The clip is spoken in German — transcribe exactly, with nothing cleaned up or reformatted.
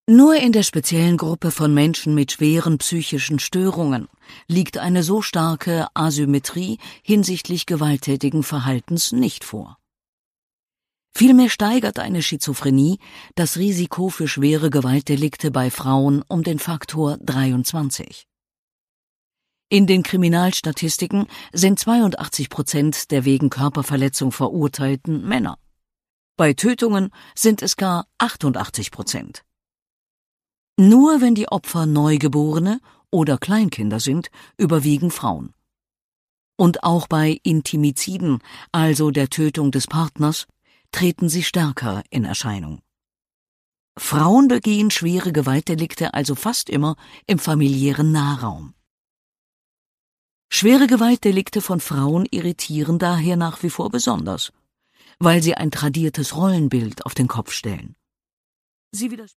Nur in der speziellen Gruppe von Menschen mit schweren psychischen Störungen liegt eine so starke Asymmetrie hinsichtlich gewalttätigen Verhaltens nicht vor. Vielmehr steigert eine Schizophrenie das Risiko für schwere Gewaltdelikte bei Frauen um den Faktor dreiundzwanzig. In den Kriminalstatistiken sind zweiundachtzig Prozent der wegen Körperverletzung Verurteilten Männer. Bei Tötungen sind es gar achtundachtzig Prozent. Nur wenn die Opfer Neugeborene oder Kleinkinder sind, überwiegen Frauen. Und auch bei Intimiziden, also der Tötung des Partners, treten sie stärker in Erscheinung. Frauen begehen schwere Gewaltdelikte also fast immer im familiären Nahraum. Schwere Gewaltdelikte von Frauen irritieren daher nach wie vor besonders, weil sie ein tradiertes Rollenbild auf den Kopf stellen. Sie